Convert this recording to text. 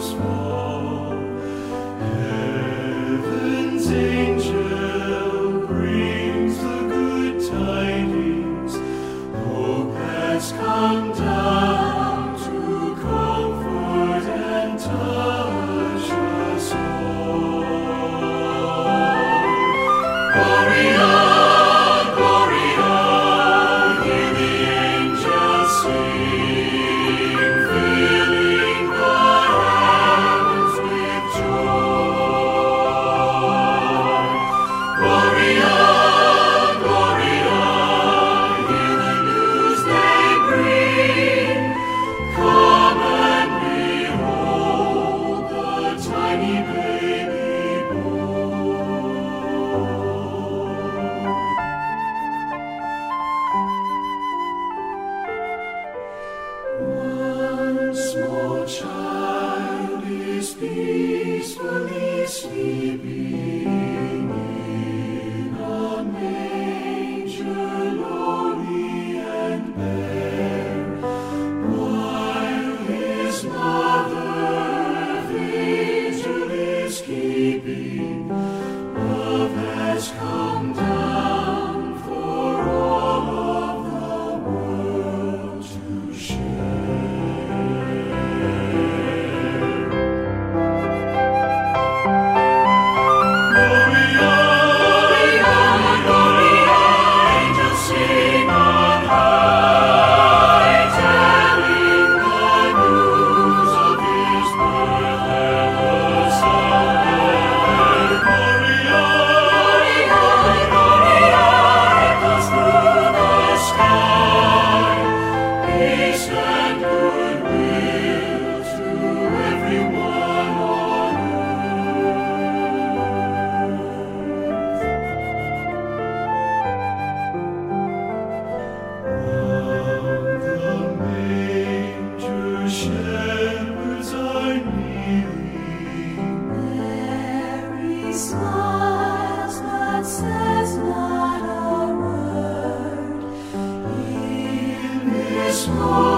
fall. Heaven's angel brings the good tidings. Hope has come down to comfort and touch us all. Gloria, Gloria, hear the angels sing, filling the heavens with joy. Gloria, Gloria, hear the news they bring. Come and behold the tiny baby born. One small child is peacefully sleeping in a manger, lowly and bare, while his mother vigil is keeping. Love has come down for all of the world to share. Gloria, Gloria, Gloria, angels sing on high, telling the news of his birth and the Son. Gloria, Gloria, Gloria, echoes through the sky. Peace and goodwill to everyone on earth. Round the manger shepherds are kneeling. Mary smiles but says not a word. In this moment